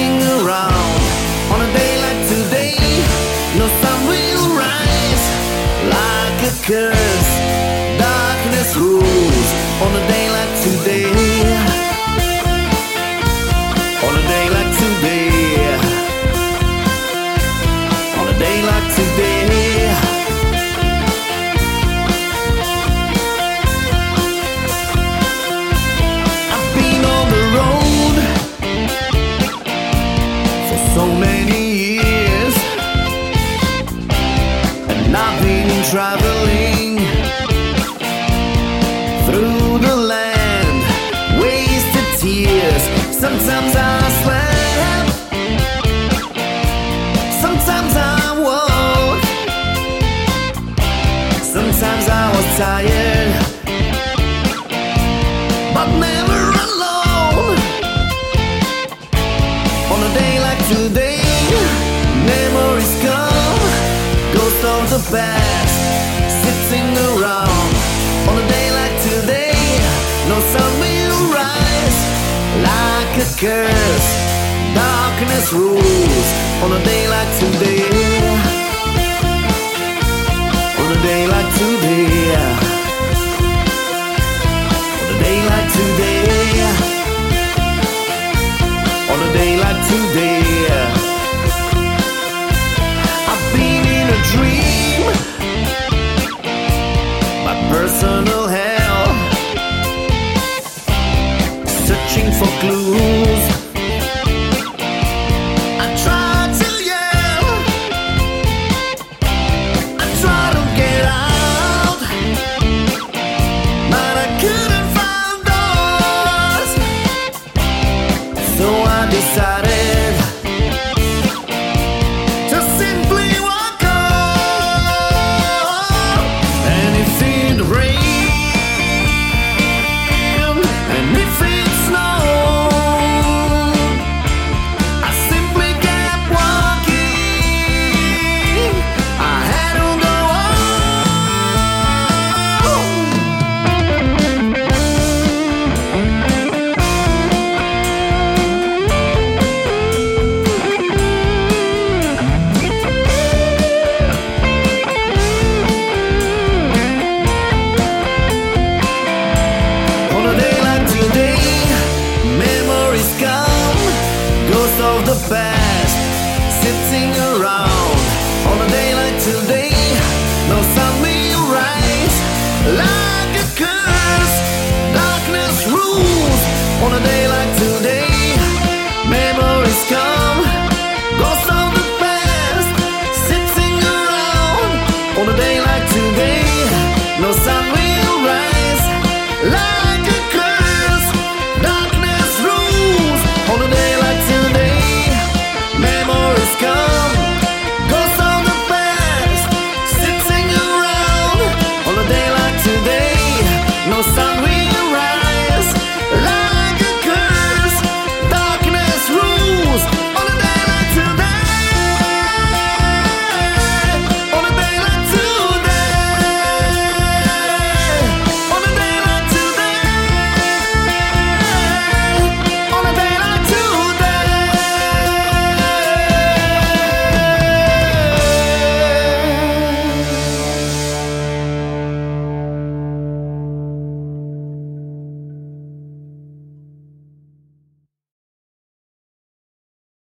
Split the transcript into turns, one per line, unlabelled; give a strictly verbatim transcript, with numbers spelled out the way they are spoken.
sitting around on a day like today. No sun will rise like a curse. Darkness rules on a day like today. On a day like today. On a day like today. I've been on the road for so many years, and I've been traveling through the land, wasted tears. Sometimes I slept, sometimes I woke, sometimes I was tired, but never alone. On a day like today, memories come, ghosts of the past sitting around. On a day like today, no sun will rise like a curse. Darkness rules on a day like today. On a day like today. On a day like today. On a day like today. I've been in a dream, my personal hell, searching for clues. I tried to yell, I tried to get out, but I couldn't find doors. So I decided to simply walk on. And if it rained, and if it snowed, I simply kept walking. I had to go on a day like today. Memories come, ghosts of the past sitting around. On a day like today.